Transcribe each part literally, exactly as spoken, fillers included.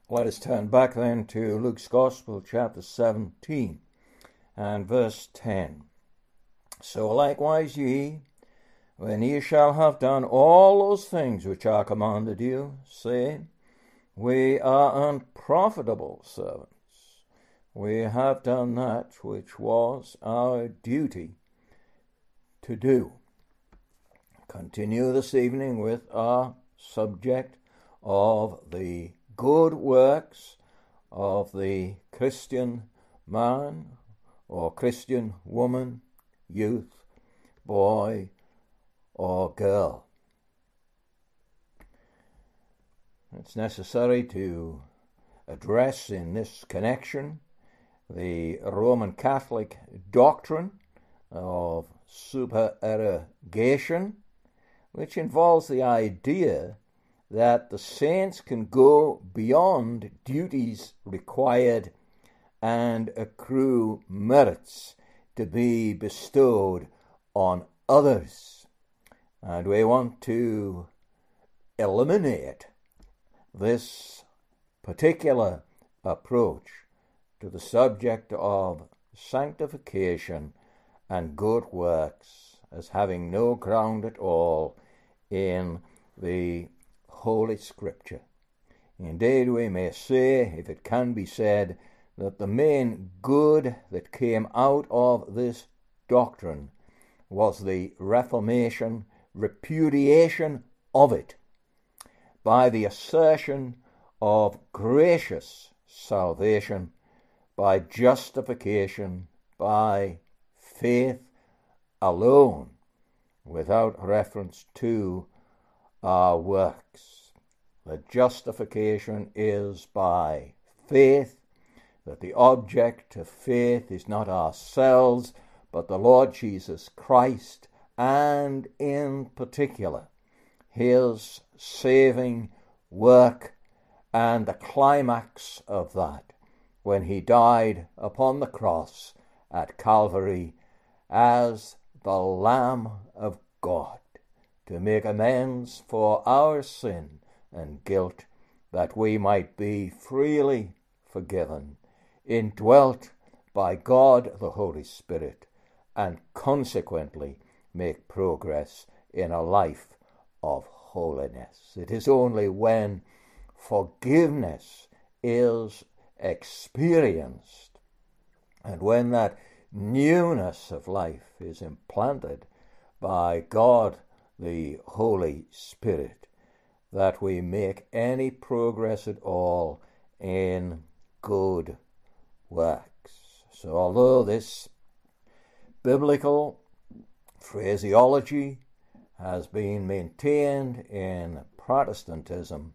Let us turn back then to Luke's Gospel, chapter seventeen, and verse ten. So likewise ye, when ye shall have done all those things which I commanded you, say, We are unprofitable servants. We have done that which was our duty to do. Continue this evening with our subject of the good works of the Christian man or Christian woman, youth, boy, or girl. It's necessary to address in this connection the Roman Catholic doctrine of supererogation, which involves the idea that the saints can go beyond duties required and accrue merits to be bestowed on others. And we want to eliminate this particular approach to the subject of sanctification and good works as having no ground at all in the Holy Scripture. Indeed, we may say, if it can be said, that the main good that came out of this doctrine was the Reformation repudiation of it by the assertion of gracious salvation, by justification, by faith alone, without reference to our works. That justification is by faith, that the object of faith is not ourselves, but the Lord Jesus Christ, and in particular, his saving work, and the climax of that, when he died upon the cross at Calvary as the Lamb of God, to make amends for our sin and guilt, that we might be freely forgiven, indwelt by God the Holy Spirit, and consequently make progress in a life of holiness. It is only when forgiveness is experienced and when that newness of life is implanted by God the Holy Spirit that we make any progress at all in good works. So although this biblical phraseology has been maintained in Protestantism,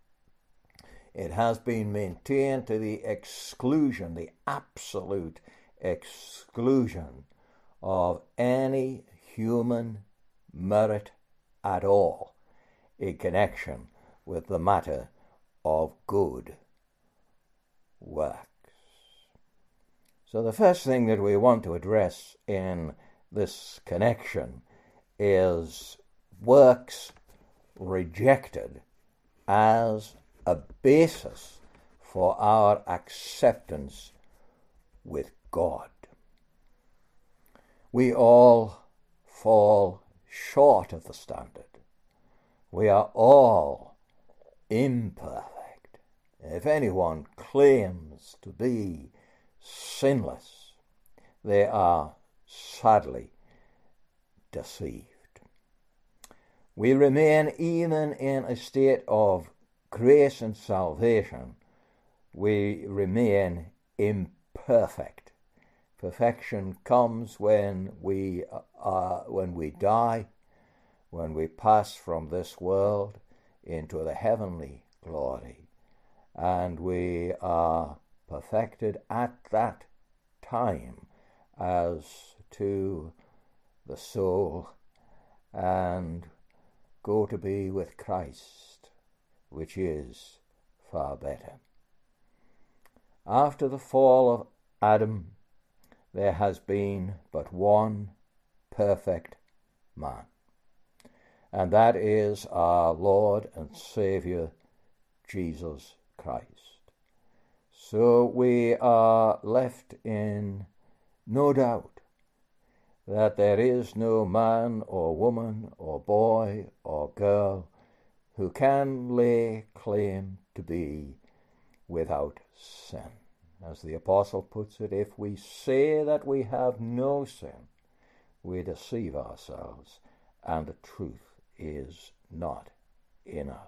it has been maintained to the exclusion, the absolute exclusion of any human merit at all in connection with the matter of good works. So the first thing that we want to address in this connection is works rejected as a basis for our acceptance with God. We all fall short of the standard. We are all imperfect. If anyone claims to be sinless, they are sadly deceived. We remain even in a state of grace and salvation. We remain imperfect. Perfection comes when we uh, when we die, when we pass from this world into the heavenly glory, and we are perfected at that time as to the soul, and go to be with Christ, which is far better. After the fall of Adam, there has been but one perfect man, and that is our Lord and Saviour, Jesus Christ. So we are left in no doubt that there is no man or woman or boy or girl who can lay claim to be without sin. As the apostle puts it, if we say that we have no sin, we deceive ourselves, and the truth is not in us.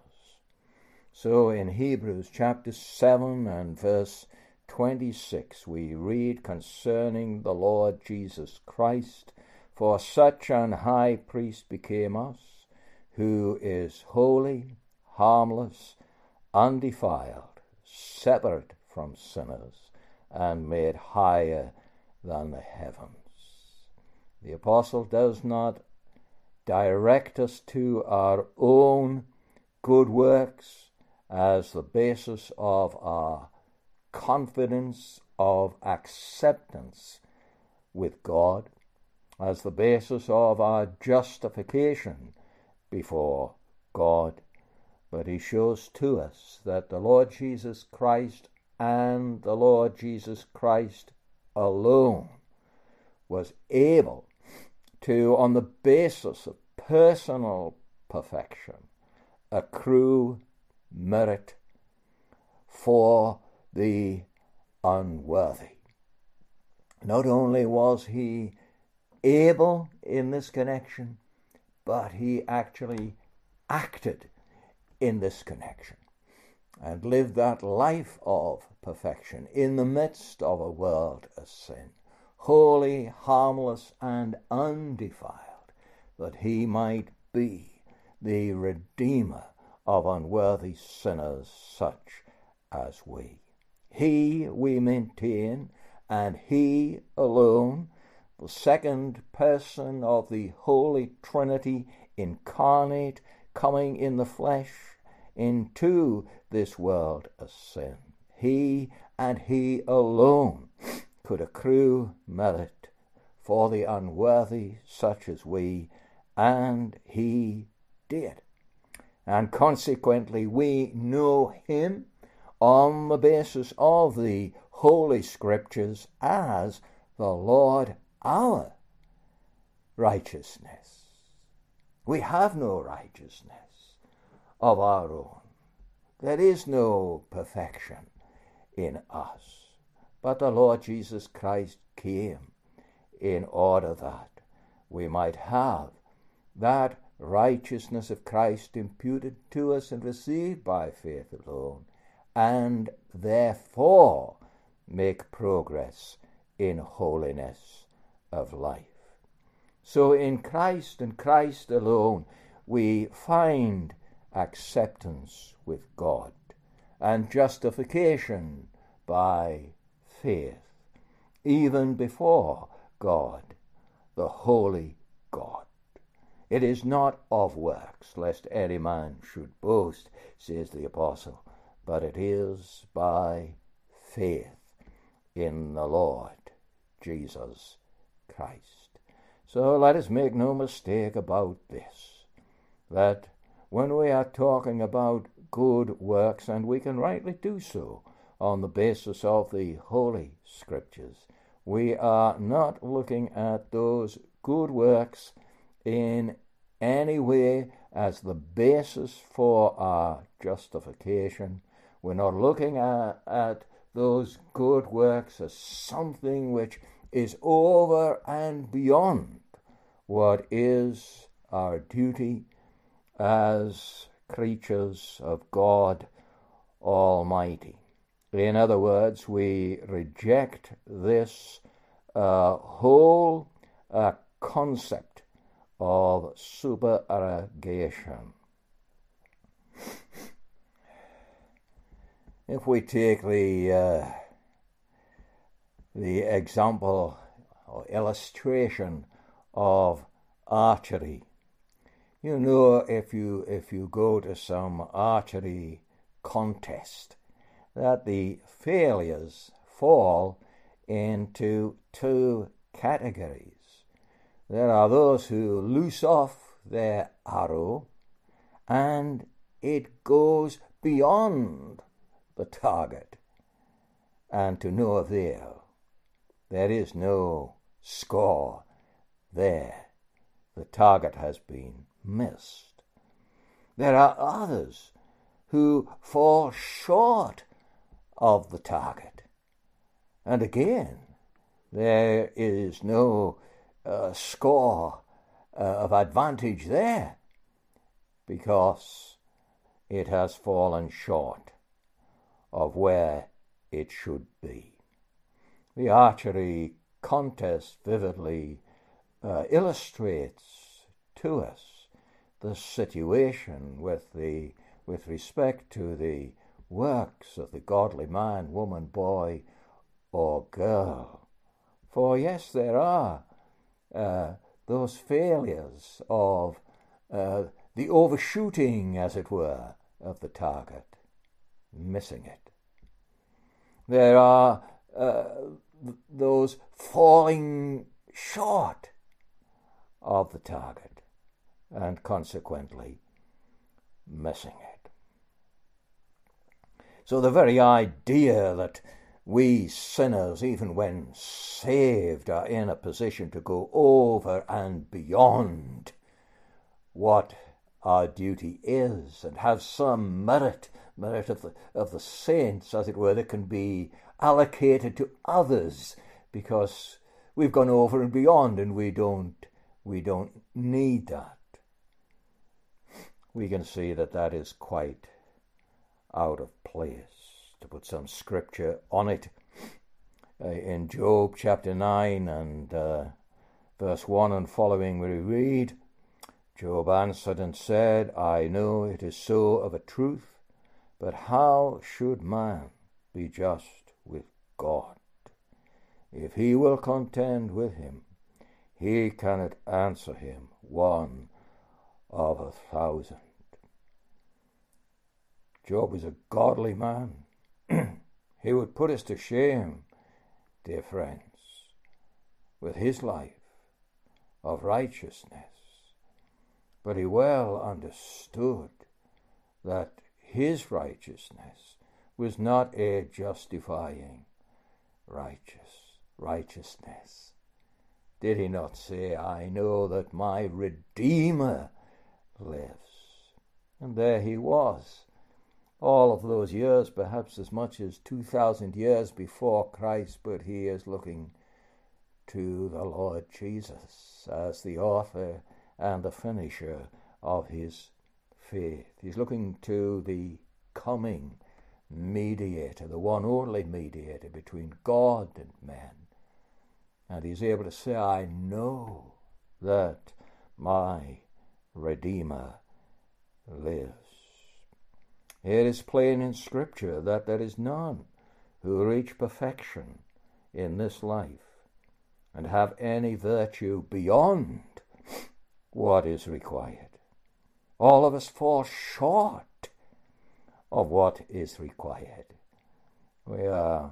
So in Hebrews chapter seven and verse twenty-six, we read concerning the Lord Jesus Christ, for such an high priest became us, who is holy, harmless, undefiled, separate from sinners, and made higher than the heavens. The apostle does not direct us to our own good works as the basis of our confidence of acceptance with God, as the basis of our justification before God, but he shows to us that the Lord Jesus Christ and the Lord Jesus Christ alone was able to, on the basis of personal perfection, accrue merit for the unworthy. Not only was he able in this connection, but he actually acted in this connection and lived that life of perfection in the midst of a world of sin, holy, harmless, and undefiled, that he might be the Redeemer of unworthy sinners such as we. He, we maintain, and he alone, the second person of the Holy Trinity, incarnate, coming in the flesh into this world of sin. He and he alone could accrue merit for the unworthy such as we, and he did. And consequently, we know him on the basis of the Holy Scriptures as the Lord our righteousness. We have no righteousness of our own. There is no perfection in us. But the Lord Jesus Christ came in order that we might have that righteousness of Christ imputed to us and received by faith alone, and therefore make progress in holiness of life. So in Christ and Christ alone we find acceptance with God and justification by faith, even before God, the holy God. It is not of works, lest any man should boast, says the apostle, but it is by faith in the Lord Jesus Christ. So let us make no mistake about this, that when we are talking about good works, and we can rightly do so on the basis of the Holy Scriptures, we are not looking at those good works in any way as the basis for our justification. We're not looking at, at those good works as something which is over and beyond what is our duty as creatures of God Almighty. In other words, we reject this uh, whole uh, concept of supererogation. If we take the uh, the example or illustration of archery, you know, if you if you go to some archery contest, that the failures fall into two categories. There are those who loose off their arrow and it goes beyond the target. and to no avail. There is no score there. The target has been missed. There are others who fall short of the target. And again, there is no uh, score uh, of advantage there, because it has fallen short of where it should be. The archery contest vividly uh, illustrates to us the situation with the with respect to the works of the godly man, woman, boy, or girl. For yes, there are uh, those failures of uh, the overshooting, as it were, of the target, missing it. There are uh, th- those falling short of the target, and consequently missing it. So the very idea that we sinners, even when saved, are in a position to go over and beyond what our duty is, and have some merit, merit of the, of the saints, as it were, that can be allocated to others, because we've gone over and beyond, and we don't, we don't need that. We can see that that is quite out of place. To put some scripture on it, uh, in Job chapter nine and uh, verse one and following, we read, Job answered and said, I know it is so of a truth, but how should man be just with God? If he will contend with him, he cannot answer him one of a thousand. Job is a godly man. He would put us to shame, dear friends, with his life of righteousness. But he well understood that his righteousness was not a justifying righteous righteousness. Did he not say, I know that my Redeemer lives? And there he was, all of those years, perhaps as much as two thousand years before Christ, but he is looking to the Lord Jesus as the author and the finisher of his faith. He's looking to the coming mediator, the one only mediator between God and man. And he's able to say, I know that my Redeemer lives. It is plain in Scripture that there is none who reach perfection in this life and have any virtue beyond what is required. All of us fall short of what is required. We are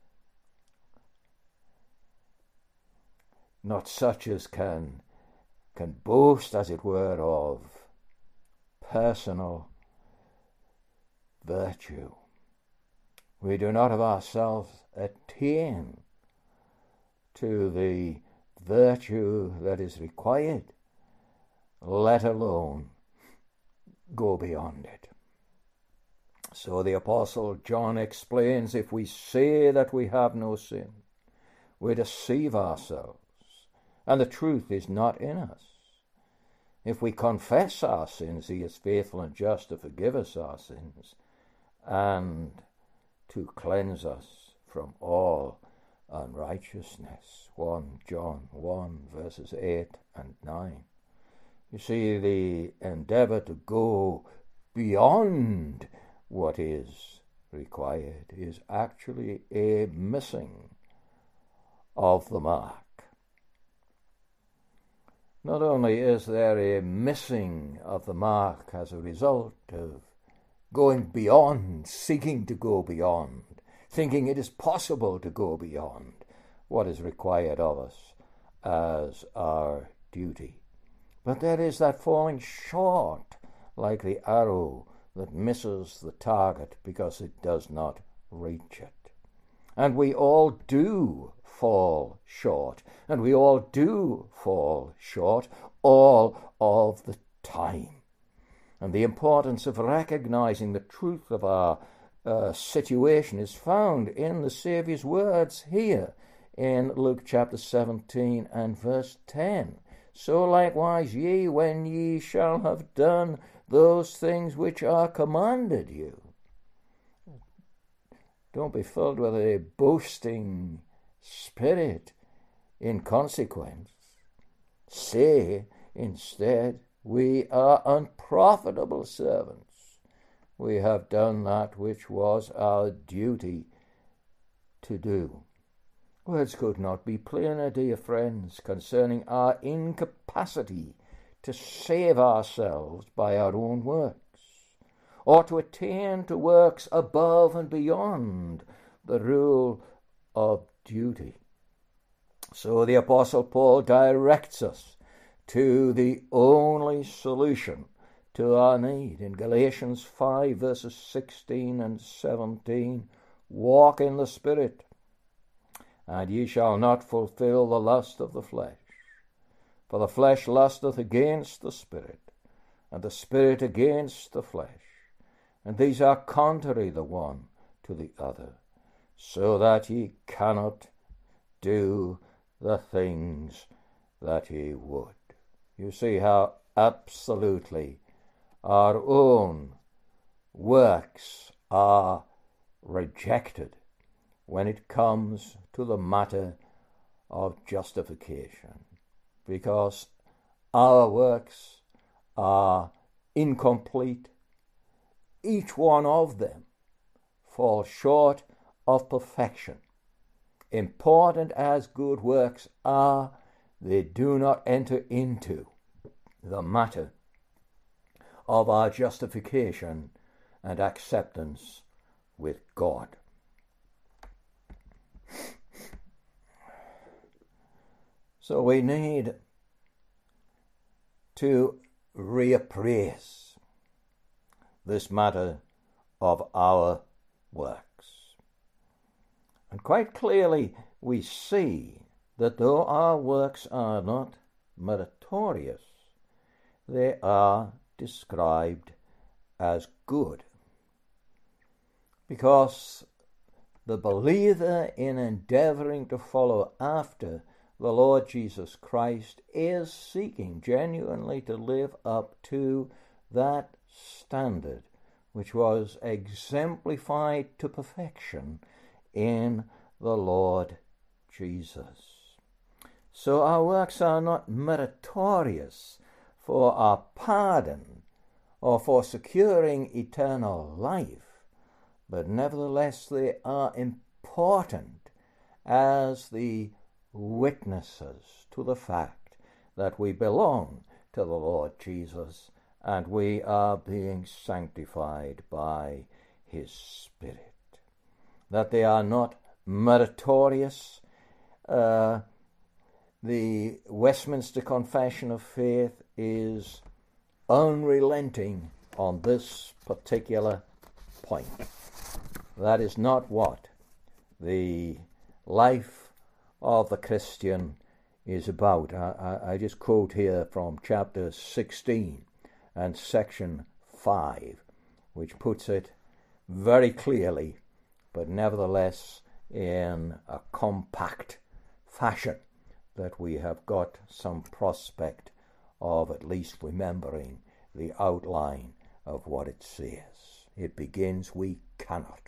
not such as can, can boast, as it were, of personal virtue. We do not of ourselves attain to the virtue that is required, let alone go beyond it. So the Apostle John explains, if we say that we have no sin, we deceive ourselves, and the truth is not in us. If we confess our sins, he is faithful and just to forgive us our sins and to cleanse us from all unrighteousness. First John one, verses eight and nine. You see, the endeavor to go beyond what is required is actually a missing of the mark. Not only is there a missing of the mark as a result of going beyond, seeking to go beyond, thinking it is possible to go beyond what is required of us as our duty, but there is that falling short, like the arrow that misses the target because it does not reach it. And we all do fall short. And we all do fall short all of the time. And the importance of recognizing the truth of our uh, situation is found in the Saviour's words here in Luke chapter seventeen and verse ten. So likewise ye, when ye shall have done those things which are commanded you. Don't be filled with a boasting spirit in consequence. Say instead, we are unprofitable servants. We have done that which was our duty to do. Words could not be plainer, dear friends, concerning our incapacity to save ourselves by our own works, or to attain to works above and beyond the rule of duty. So the Apostle Paul directs us to the only solution to our need. In Galatians five, verses sixteen and seventeen, walk in the Spirit, and ye shall not fulfill the lust of the flesh. For the flesh lusteth against the Spirit, and the Spirit against the flesh. And these are contrary the one to the other, so that ye cannot do the things that ye would. You see how absolutely our own works are rejected when it comes to the matter of justification, because our works are incomplete. Each one of them falls short of perfection. Important as good works are, they do not enter into the matter of our justification and acceptance with God. So we need to reappraise this matter of our works. And quite clearly we see that though our works are not meritorious, they are described as good. Because the believer in endeavoring to follow after the Lord Jesus Christ is seeking genuinely to live up to that standard which was exemplified to perfection in the Lord Jesus. So our works are not meritorious for our pardon or for securing eternal life, but nevertheless they are important as the witnesses to the fact that we belong to the Lord Jesus and we are being sanctified by his Spirit. That they are not meritorious. Uh, the Westminster Confession of Faith is unrelenting on this particular point. That is not what the life of the Christian is about. I, I, I just quote here from chapter sixteen and section five, which puts it very clearly, but nevertheless in a compact fashion, that we have got some prospect of at least remembering the outline of what it says. It begins, we cannot.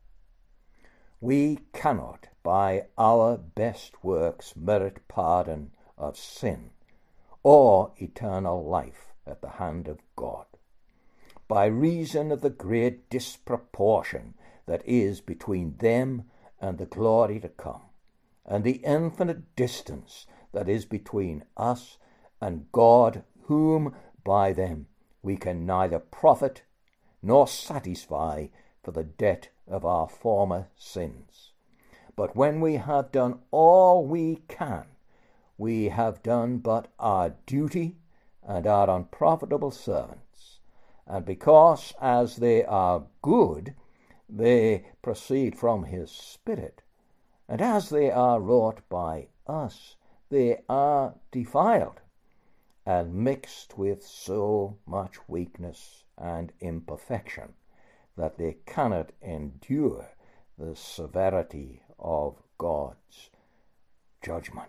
We cannot, by our best works, merit pardon of sin or eternal life at the hand of God, by reason of the great disproportion that is between them and the glory to come, and the infinite distance that is between us and God, whom by them we can neither profit nor satisfy for the debt of our former sins. But when we have done all we can, we have done but our duty and are unprofitable servants. And because as they are good, they proceed from his Spirit, And as they are wrought by us, they are defiled and mixed with so much weakness and imperfection that they cannot endure the severity of God's judgment.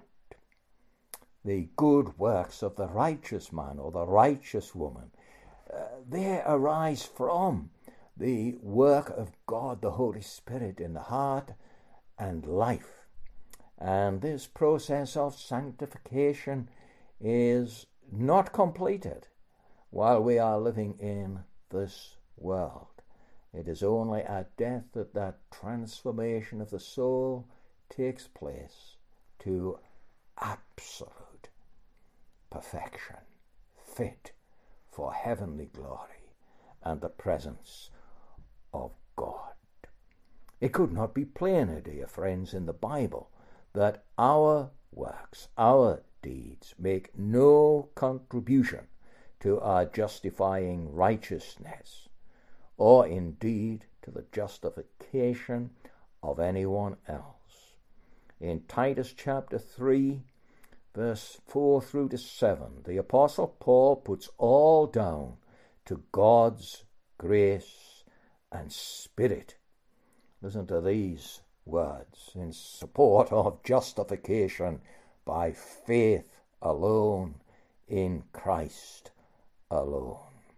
The good works of the righteous man or the righteous woman, uh, they arise from the work of God, the Holy Spirit, in the heart and life. And this process of sanctification is not completed while we are living in this world. It is only at death that that transformation of the soul takes place to absolute perfection, fit for heavenly glory and the presence of God. It could not be plainer, dear friends, in the Bible that our works, our deeds, make no contribution to our justifying righteousness, or indeed to the justification of anyone else. In Titus chapter three, verse four through to seven, the Apostle Paul puts all down to God's grace and Spirit. Listen to these words in support of justification by faith alone, in Christ alone.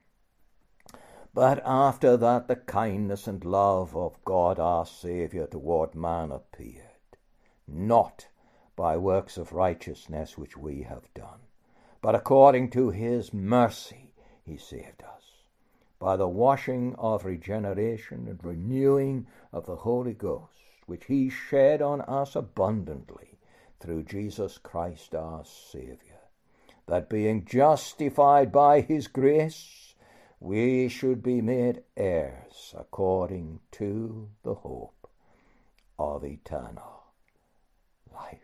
But after that the kindness and love of God our Saviour toward man appeared, not by works of righteousness which we have done, but according to his mercy he saved us, by the washing of regeneration and renewing of the Holy Ghost, which he shed on us abundantly through Jesus Christ our Saviour, that being justified by his grace, we should be made heirs according to the hope of eternal life.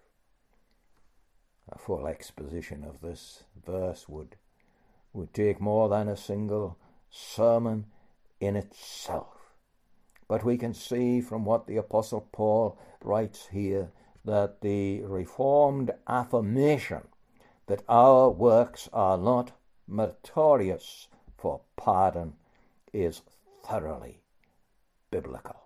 A full exposition of this verse would, would take more than a single sermon in itself. But we can see from what the Apostle Paul writes here that the Reformed affirmation that our works are not meritorious for pardon is thoroughly biblical.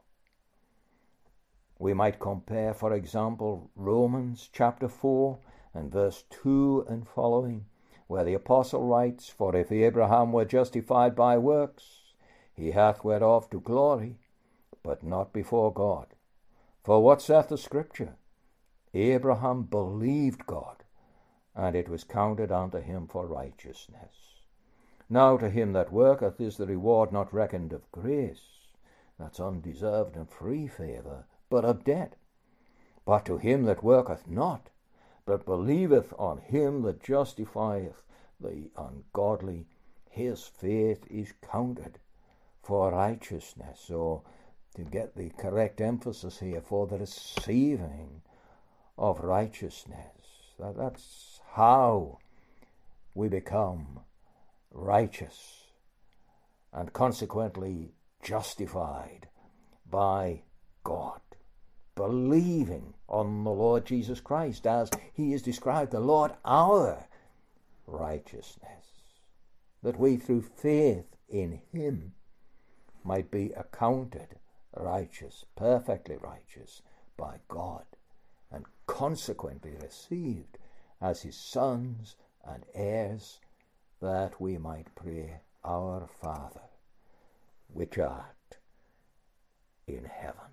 We might compare, for example, Romans chapter four and verse two and following, where the apostle writes, "For if Abraham were justified by works, he hath whereof to glory, but not before God. For what saith the Scripture? Abraham believed God, and it was counted unto him for righteousness. Now to him that worketh is the reward not reckoned of grace," that's undeserved and free favour, "but of debt. But to him that worketh not, but believeth on him that justifieth the ungodly, his faith is counted for righteousness." So to get the correct emphasis here, for the receiving of righteousness, that, that's how we become righteous and consequently justified by God, believing on the Lord Jesus Christ as he is described, the Lord our righteousness, that we through faith in him might be accounted righteous, perfectly righteous by God, and consequently received as his sons and heirs, that we might pray, "Our Father, which art in heaven."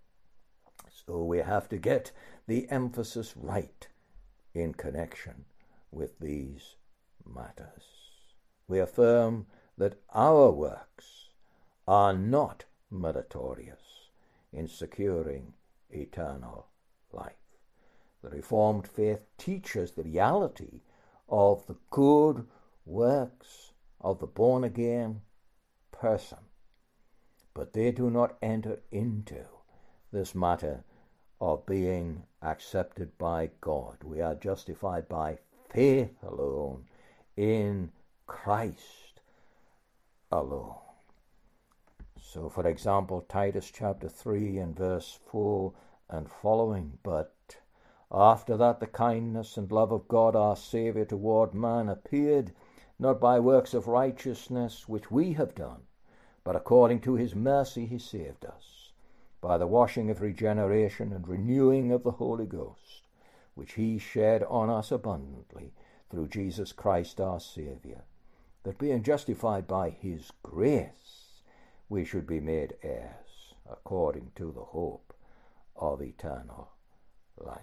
So we have to get the emphasis right in connection with these matters. We affirm that our works are not meritorious in securing eternal life. The Reformed faith teaches the reality of the good works of the born-again person, but they do not enter into this matter of being accepted by God. We are justified by faith alone, in Christ alone. So, for example, Titus chapter three and verse four and following. But after that the kindness and love of God our Saviour toward man appeared, not by works of righteousness which we have done, but according to his mercy he saved us, by the washing of regeneration and renewing of the Holy Ghost, which he shed on us abundantly through Jesus Christ our Saviour, that being justified by his grace, we should be made heirs, according to the hope of eternal life.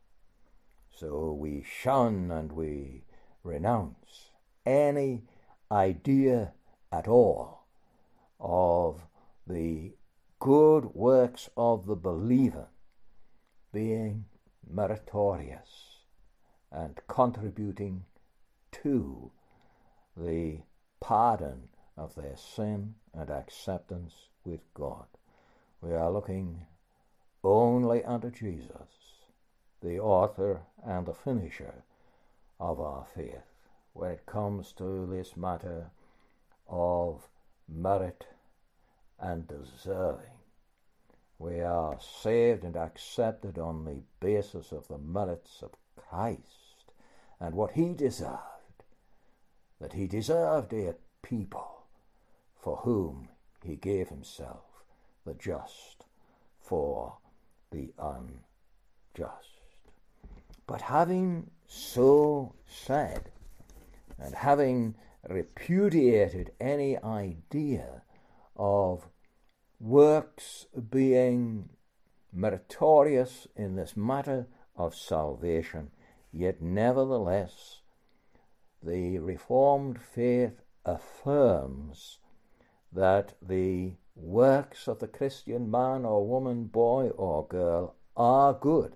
So we shun and we renounce any idea at all of the good works of the believer being meritorious and contributing to the pardon of their sin and acceptance with God. We are looking only unto Jesus, the author and the finisher of our faith, when it comes to this matter of merit and deserving. We are saved and accepted on the basis of the merits of Christ and what he deserved, that he deserved a people for whom he gave himself, the just for the unjust. But having so said, and having repudiated any idea of works being meritorious in this matter of salvation, yet nevertheless the Reformed faith affirms that the works of the Christian man or woman, boy or girl, are good.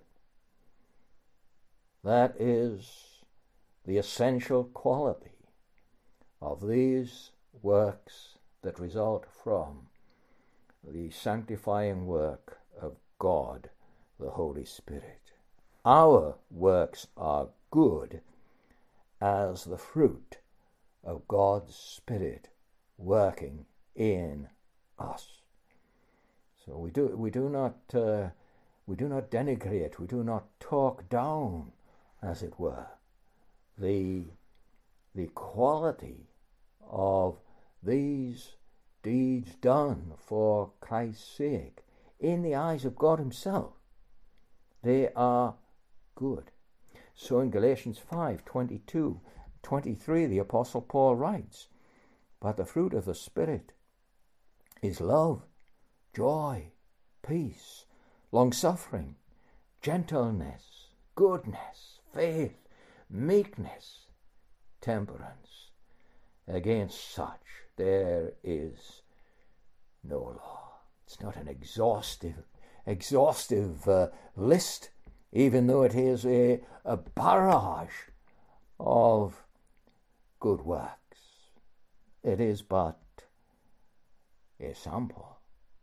That is the essential quality of these works that result from the sanctifying work of God, the Holy Spirit. Our works are good as the fruit of God's Spirit working in us. So we do we do not uh, we do not denigrate, we do not talk down, as it were, the the quality of these deeds done for Christ's sake in the eyes of God himself. They are good. So in Galatians five, twenty-two, twenty-three, the Apostle Paul writes, "But the fruit of the Spirit is love, joy, peace, long-suffering, gentleness, goodness, faith, meekness, temperance. Against such there is no law." It's not an exhaustive, exhaustive uh, list, even though it is a, a barrage of good works. It is but a sample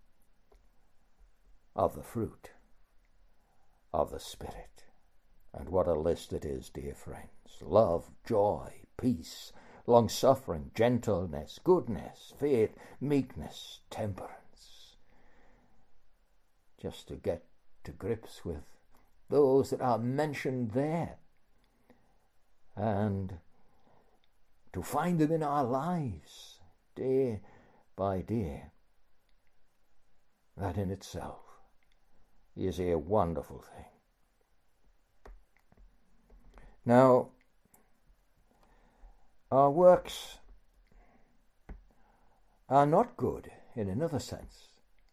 of the fruit of the Spirit. And what a list it is, dear friends. Love, joy, peace, long-suffering, gentleness, goodness, faith, meekness, temperance. Just to get to grips with those that are mentioned there, and to find them in our lives day by day, that in itself is a wonderful thing. Now, our works are not good in another sense,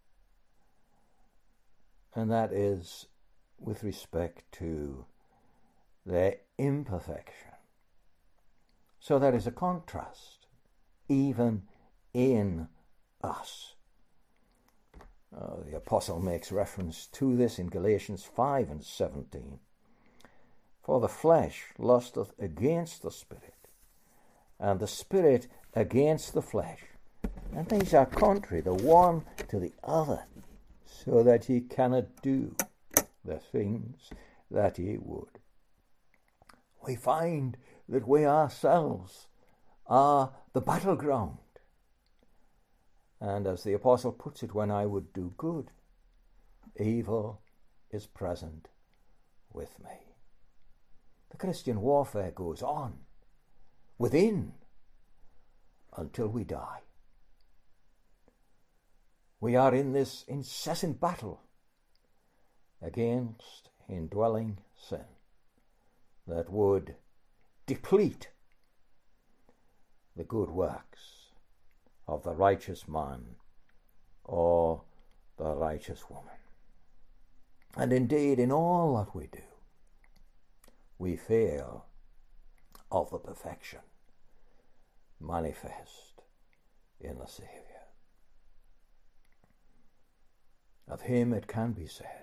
and that is with respect to their imperfection. So there is a contrast even in us. Uh, the apostle makes reference to this in Galatians five and seventeen. "For the flesh lusteth against the Spirit, and the Spirit against the flesh. And these are contrary the one to the other, so that ye cannot do the things that ye would." We find that we ourselves are the battleground. And as the apostle puts it, when I would do good, evil is present with me. The Christian warfare goes on within until we die. We are in this incessant battle against indwelling sin that would deplete the good works of the righteous man or the righteous woman. And indeed, in all that we do, we fail of the perfection manifest in the Saviour. Of him it can be said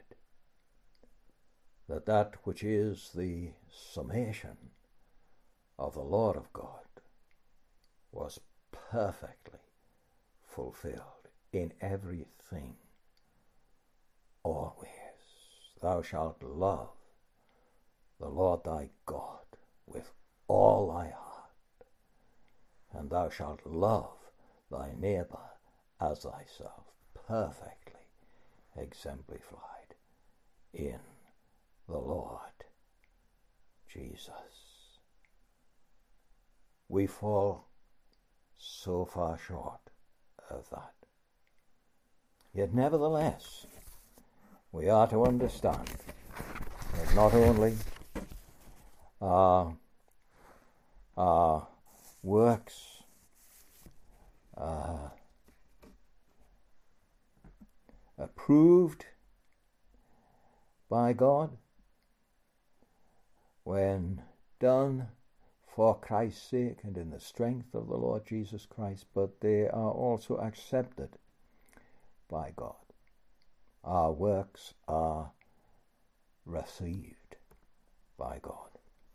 that that which is the summation of the law of God was perfectly fulfilled in everything, always. Thou shalt love the Lord thy God with all thy heart, and thou shalt love thy neighbour as thyself, perfectly exemplified in the Lord Jesus. We fall so far short of that. Yet nevertheless, we are to understand that not only are our works uh, approved by God when done for Christ's sake and in the strength of the Lord Jesus Christ, but they are also accepted by God. Our works are received by God.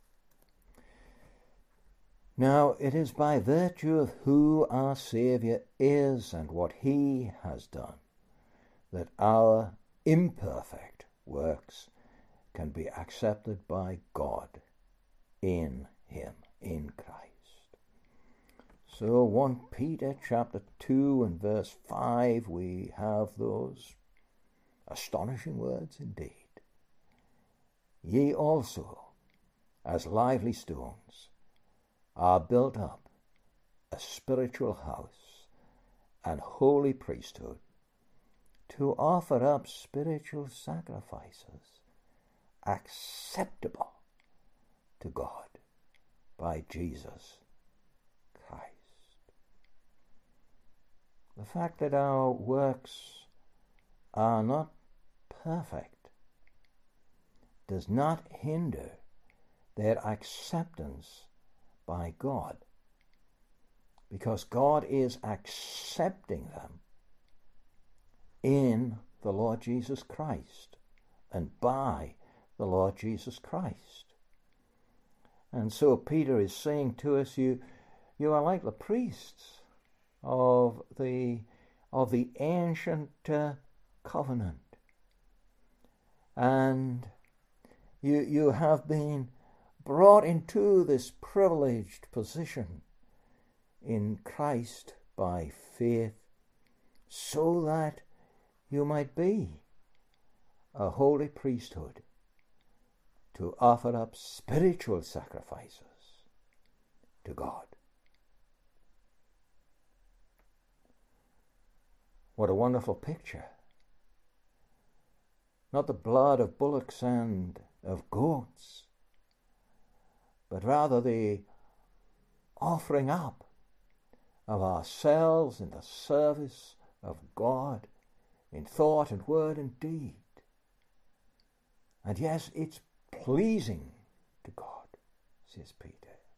Now, it is by virtue of who our Saviour is and what he has done that our imperfect works can be accepted by God in him, in Christ. So First Peter chapter two and verse five, we have those astonishing words indeed. Ye also, as lively stones, are built up a spiritual house and holy priesthood to offer up spiritual sacrifices acceptable to God by Jesus Christ. The fact that our works are not perfect does not hinder their acceptance by God, because God is accepting them in the Lord Jesus Christ and by the Lord Jesus Christ. And so Peter is saying to us, you you are like the priests of the of the ancient uh, covenant, and you you have been brought into this privileged position in Christ by faith, so that you might be a holy priesthood to offer up spiritual sacrifices to God. What a wonderful picture. Not the blood of bullocks and of goats, but rather the offering up of ourselves in the service of God in thought and word and deed. And yes, it's pleasing to God, says Peter.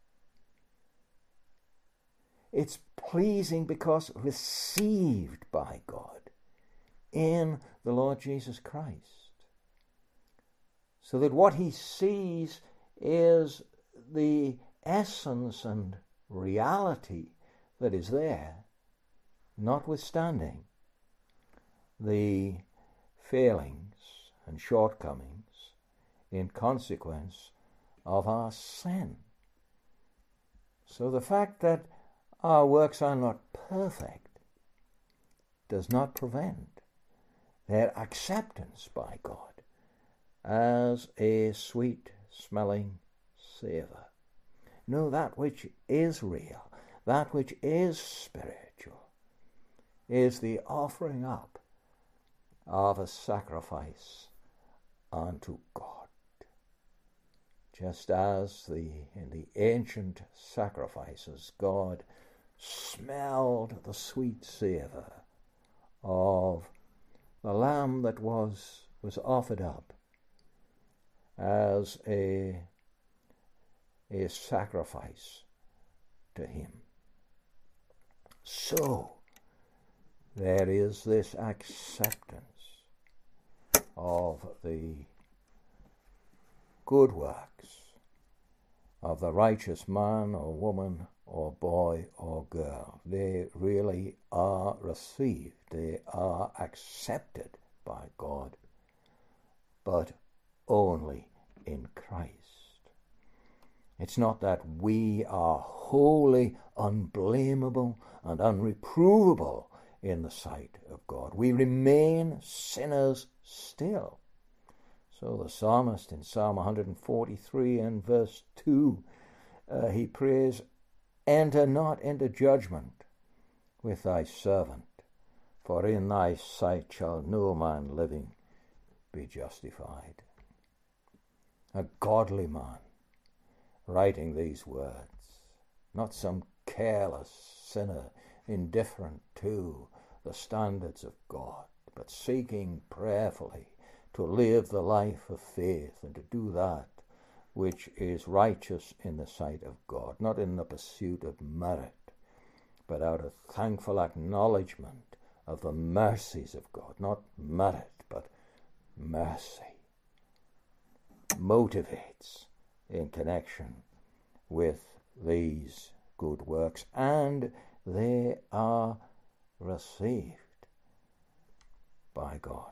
It's pleasing because received by God in the Lord Jesus Christ. So that what he sees is the essence and reality that is there, notwithstanding the failings and shortcomings in consequence of our sin. So the fact that our works are not perfect does not prevent their acceptance by God as a sweet-smelling savour. No, that which is real, that which is spiritual, is the offering up of a sacrifice unto God. Just as the in the ancient sacrifices, God smelled the sweet savour of the lamb that was, was offered up as a, a sacrifice to him. So there is this acceptance of the good works of the righteous man or woman or boy or girl. They really are received. They are accepted by God, but only in Christ. It's not that we are wholly unblameable and unreprovable in the sight of God. We remain sinners still. So the psalmist in Psalm one forty-three and verse two, uh, he prays, "Enter not into judgment with thy servant, for in thy sight shall no man living be justified." A godly man writing these words, not some careless sinner indifferent to the standards of God, but seeking prayerfully to live the life of faith and to do that which is righteous in the sight of God, not in the pursuit of merit, but out of thankful acknowledgement of the mercies of God, not merit, but mercy, motivates in connection with these good works, and they are received by God.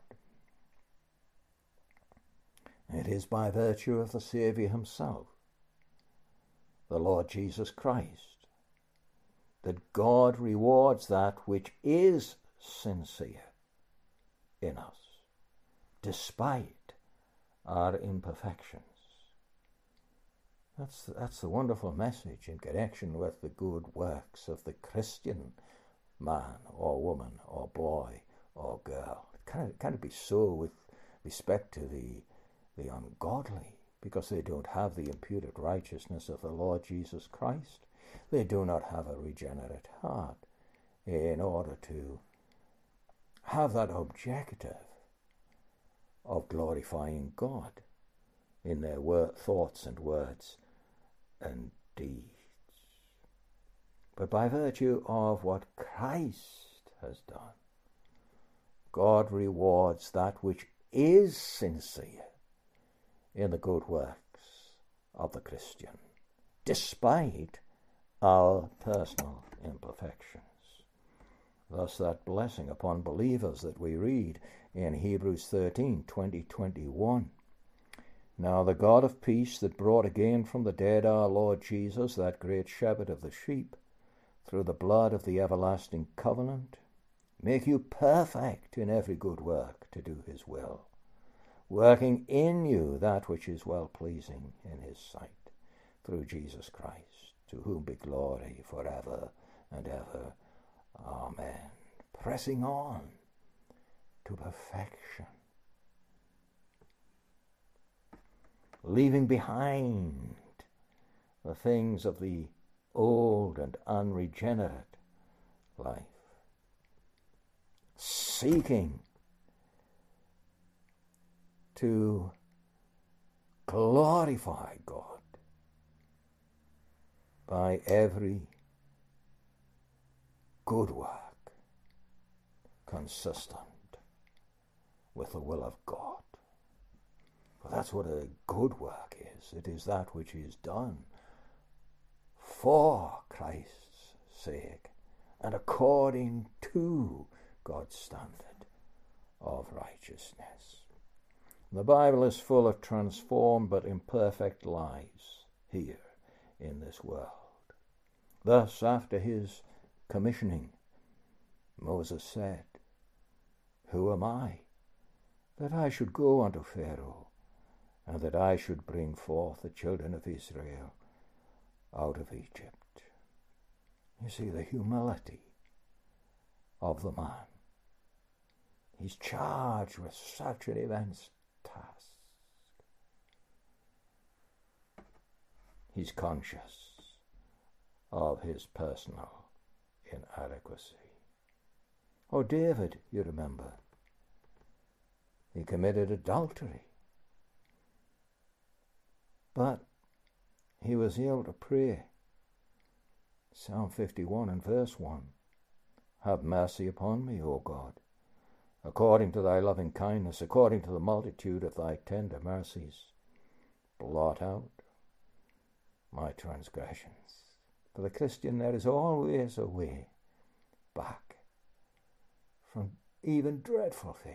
It is by virtue of the Saviour himself, the Lord Jesus Christ, that God rewards that which is sincere in us, despite our imperfections. That's, that's the wonderful message in connection with the good works of the Christian man or woman or boy or girl. It can't, it can't be so with respect to the the ungodly, because they don't have the imputed righteousness of the Lord Jesus Christ. They do not have a regenerate heart in order to have that objective of glorifying God in their word, thoughts and words and deeds. But by virtue of what Christ has done, God rewards that which is sincere in the good works of the Christian, despite our personal imperfections. Thus that blessing upon believers that we read in Hebrews thirteen, twenty, twenty-one. Now the God of peace that brought again from the dead our Lord Jesus, that great shepherd of the sheep, through the blood of the everlasting covenant, make you perfect in every good work to do his will, working in you that which is well-pleasing in his sight, through Jesus Christ, to whom be glory forever and ever. Amen. Pressing on to perfection, leaving behind the things of the old and unregenerate life, seeking to glorify God by every good work consistent with the will of God. For that's what a good work is. It is that which is done for Christ's sake and according to God's standard of righteousness. The Bible is full of transformed but imperfect lives here in this world. Thus, after his commissioning, Moses said, "Who am I, that I should go unto Pharaoh and that I should bring forth the children of Israel out of Egypt. You see the humility of the man. He's charged with such an immense task. He's conscious of his personal inadequacy. Oh, David, you remember, he committed adultery, but he was able to pray. Psalm fifty-one and verse one, have mercy upon me, O God, according to thy loving kindness, according to the multitude of thy tender mercies, blot out my transgressions. For the Christian, there is always a way back from even dreadful failure,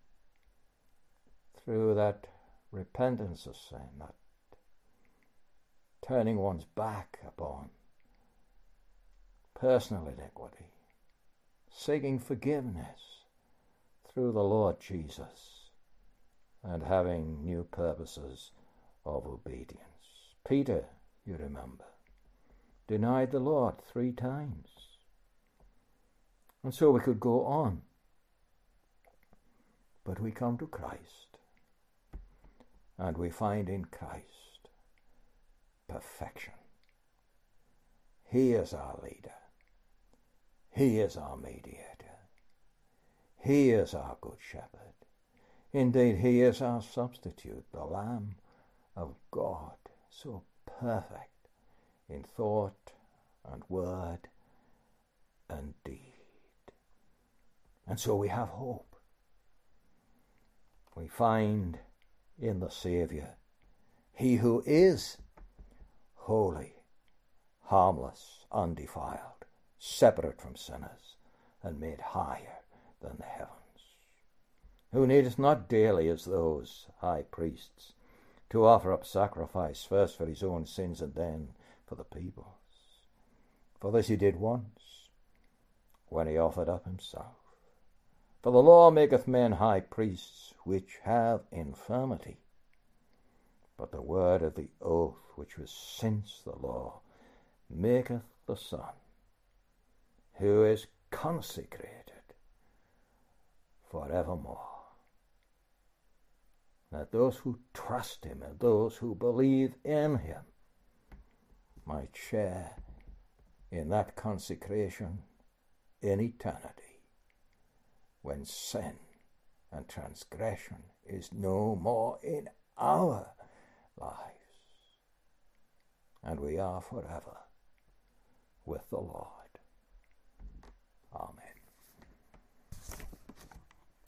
through that repentance of sin, that turning one's back upon personal iniquity, seeking forgiveness through the Lord Jesus, and having new purposes of obedience. Peter, you remember, denied the Lord three times. And so we could go on. But we come to Christ, and we find in Christ perfection. He is our leader. He is our mediator. He is our good shepherd. Indeed, he is our substitute, the Lamb of God, so perfect in thought and word and deed. And so we have hope. We find in the Saviour, he who is holy, harmless, undefiled, separate from sinners, and made higher than the heavens, who needeth not daily as those high priests to offer up sacrifice, first for his own sins and then for the people's. For this he did once, when he offered up himself. For the law maketh men high priests which have infirmity, but the word of the oath which was since the law maketh the Son, who is consecrated forevermore, that those who trust him and those who believe in him might share in that consecration in eternity, when sin and transgression is no more in our lives, and we are forever with the Lord.